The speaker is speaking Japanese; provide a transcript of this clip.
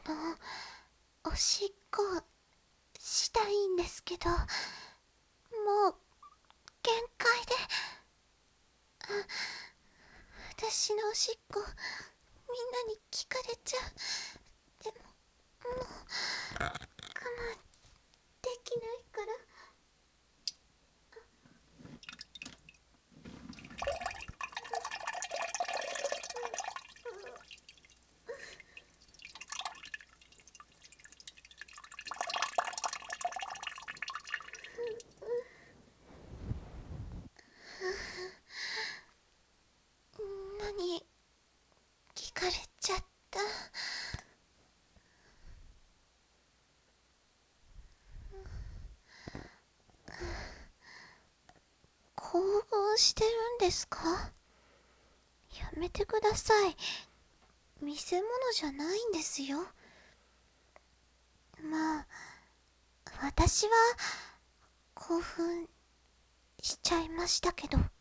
おしっこしたいんですけど、もう限界で。私のおしっこみんなに聞かれちゃう。でももう我慢できないから。何聞かれちゃった。興奮してるんですか？やめてください。見せ物じゃないんですよ。まあ私は興奮しちゃいましたけど。